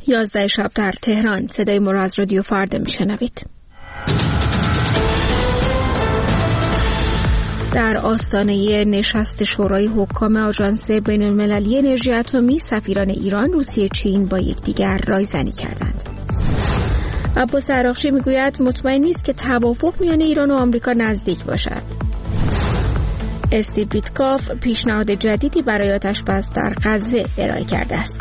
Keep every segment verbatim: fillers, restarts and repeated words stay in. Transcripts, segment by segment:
یازده شب در تهران. صدای ما را از رادیو فردا میشنوید. در آستانه نشست شورای حکام آژانس بین‌المللی انرژی اتمی، سفیران ایران، روسیه، چین با یکدیگر رایزنی کردند. عباس عراقچی میگوید مطمئن نیست که توافق میان ایران و آمریکا نزدیک باشد. استیو ویتکوف پیشنهاد جدیدی برای آتش‌بس در غزه ارائه کرده است.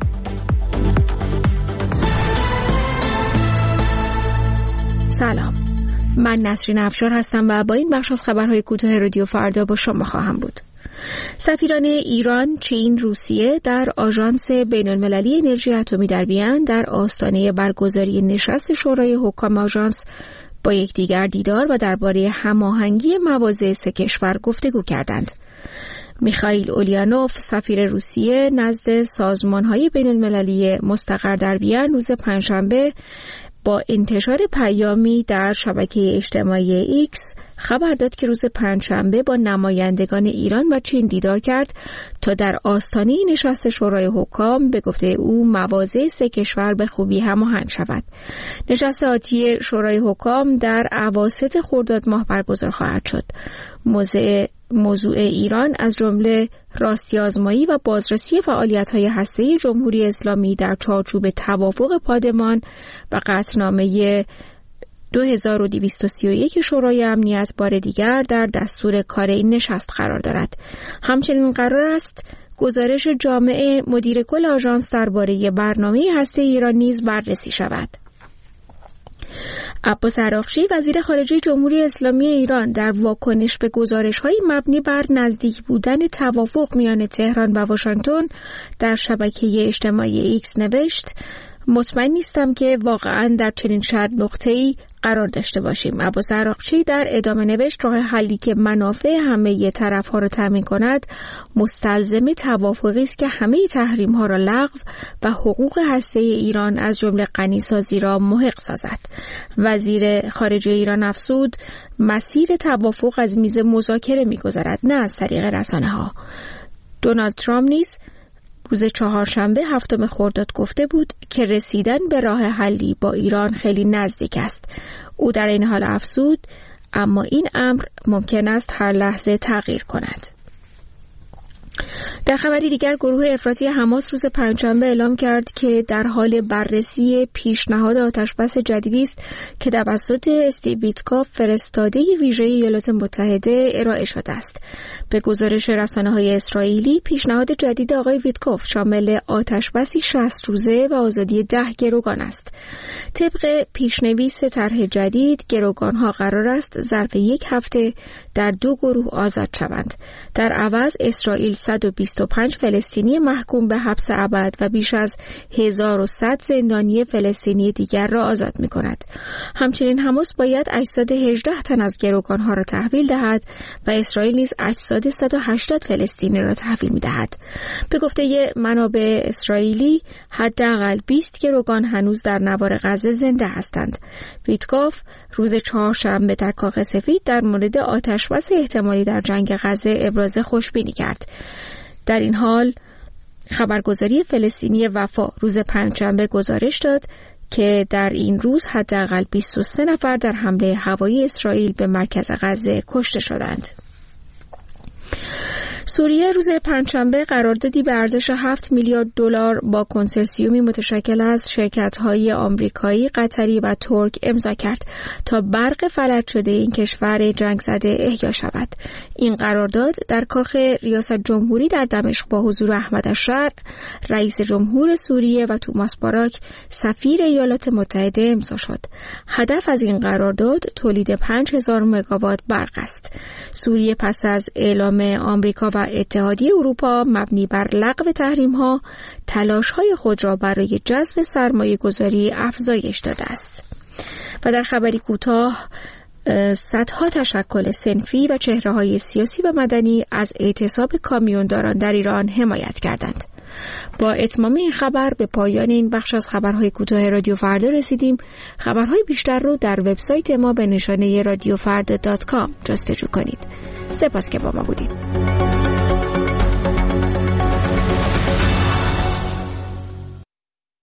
سلام، من نسرین افشار هستم و با این بخش از خبرهای کوتاه رادیو فردا با شما خواهم بود. سفیران ایران، چین، روسیه در آژانس بین‌المللی انرژی اتمی در وین در آستانه برگزاری نشست شورای حکام آژانس با یکدیگر دیدار و درباره هماهنگی مواضع سه کشور گفتگو کردند. میخائیل اولیانوف، سفیر روسیه نزد سازمان‌های بین‌المللی مستقر در وین، روز پنجشنبه با انتشار پیامی در شبکه اجتماعی ایکس خبر داد که روز پنجشنبه با نمایندگان ایران و چین دیدار کرد تا در آستانه نشست شورای حکام به گفته او مواضع سه کشور به خوبی هماهنگ شود. نشست آتی شورای حکام در اواسط خرداد ماه برگزار خواهد شد. موضوع موضوع ایران از جمله راستی‌آزمایی و بازرسی فعالیت‌های هسته‌ای جمهوری اسلامی در چارچوب توافق پادمان و قطعنامه دو هزار و دویست و سی و یک شورای امنیت بار دیگر در دستور کار این نشست قرار دارد. همچنین قرار است گزارش جامع مدیر کل آژانس درباره برنامه هسته ایران نیز بررسی شود. عباس عراقچی، وزیر خارجه جمهوری اسلامی ایران، در واکنش به گزارش‌های مبنی بر نزدیک بودن توافق میان تهران و واشنگتن در شبکه اجتماعی ایکس نوشت: مطمئن نیستم که واقعاً در چنین شرط نقطه‌ای قرار داشته باشیم. عباس عراقچی در ادامه نوشت راه حلی که منافع همه طرف‌ها را تامین کند مستلزم توافقی است که همه تحریم‌ها را لغو و حقوق هسته‌ای ایران از جمله غنیسازی را محق سازد. وزیر خارجه ایران افزود مسیر توافق از میز مذاکره می‌گذرد، نه از طریق رسانه‌ها. دونالد ترامپ نیز روز چهارشنبه هفتم خرداد گفته بود که رسیدن به راه حلی با ایران خیلی نزدیک است. او در این حال افزود اما این امر ممکن است هر لحظه تغییر کند. در خبری دیگر، گروه افراطی حماس روز پنجشنبه اعلام کرد که در حال بررسی پیشنهاد آتش‌بس جدیدی است که توسط استیو ویتکوف فرستاده ویژه ایالات متحده ارائه شده است. به گزارش رسانه‌های اسرائیلی، پیشنهاد جدید آقای ویتکوف شامل آتش‌بسی شصت روزه و آزادی ده گروگان است. طبق پیشنویس طرح جدید، گروگان‌ها قرار است ظرف یک هفته در دو گروه آزاد شوند. در عوض اسرائیل صد و بیست و پنج فلسطینی محکوم به حبس ابد و بیش از هزار و صد زندانی فلسطینی دیگر را آزاد می‌کند. همچنین حماس باید اجساد هجده تن از گروگان‌ها را تحویل دهد و اسرائیل نیز اجساد صد و هشتاد فلسطینی را تحویل می‌دهد. به گفته منابع اسرائیلی، حداقل بیست گروگان هنوز در نوار غزه زنده هستند. ویتکوف روز چهارشنبه در کاخ سفید در مورد آتش‌بس احتمالی در جنگ غزه ابراز خوشبینی کرد. در این حال خبرگزاری فلسطینی وفا روز پنجشنبه گزارش داد که در این روز حداقل بیست و سه نفر در حمله هوایی اسرائیل به مرکز غزه کشته شدند. سوریه روز پنجشنبه قراردادی به ارزش هفت میلیارد دلار با کنسرسیومی متشکل از شرکت‌های آمریکایی، قطری و ترک امضا کرد تا برق فلج شده این کشور جنگ زده احیا شود. این قرارداد در کاخ ریاست جمهوری در دمشق با حضور احمد الشرع، رئیس جمهور سوریه و توماس باراک، سفیر ایالات متحده امضا شد. هدف از این قرارداد تولید پنج هزار مگاوات برق است. سوریه پس از اعلام آمریکا و اتحادیه اروپا مبنی بر لغو تحریم‌ها تلاش‌های خود را برای جذب سرمایه‌گذاری افزایش داده است. و در خبری کوتاه، صدها تشکل صنفی و چهره‌های سیاسی و مدنی از اعتصاب کامیونداران در ایران حمایت کردند. با اتمام این خبر به پایان این بخش از خبرهای کوتاه رادیو فردا رسیدیم. خبرهای بیشتر رو در وبسایت ما به نشانه رادیو فردا دات کام جستجو کنید. سپاس که با ما بودید.